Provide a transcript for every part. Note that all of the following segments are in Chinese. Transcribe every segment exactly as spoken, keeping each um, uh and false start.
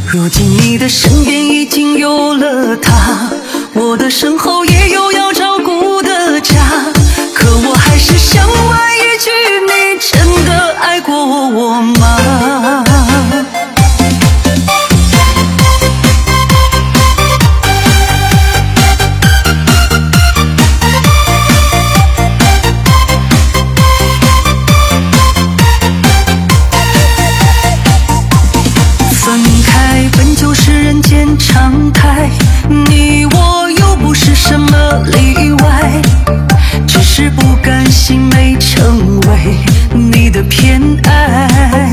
如今你的身边已经有了他，我的身后也有要照顾的家，可我还是想问一句，你真的爱过我吗？分开本就是人间常态，你我又不是什么例外，只是不甘心没成为你的偏爱。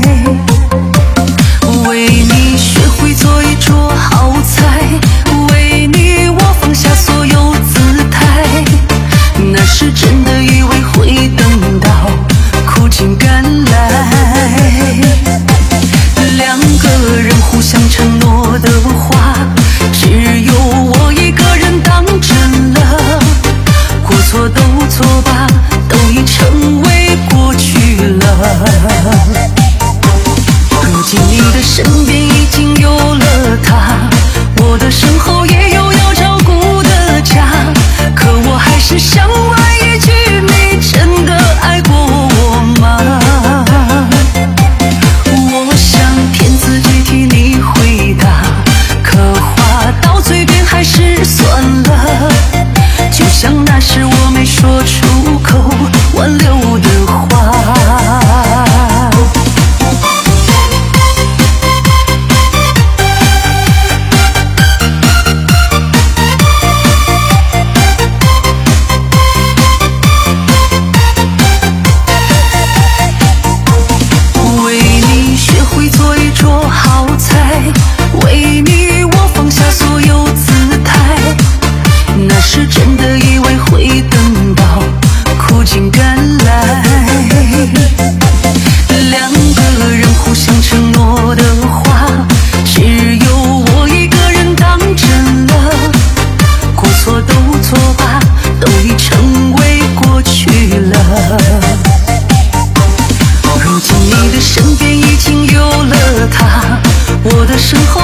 为你学会做一桌好菜，为你我放下所有姿态，那是真的以为会等到苦尽甘来。两个人互相承诺的话，只有我一个人当真了，过错都作罢，都已成为过去了。如今你的身边已经有了他，我的身后也有要照顾的家，可我还是想问一句，你真的爱过我吗？我想骗自己替你回答，可话到嘴边还是算了，就像那时我没说出口挽留的话。为你学会做一桌好菜，为你我放下所有姿态，那是真的以为会等到苦尽甘来。两个人互相承诺的话，只有我一个人当真了，过错都作罢，都已成为过去了。如今你的身边已经有了他，我的身后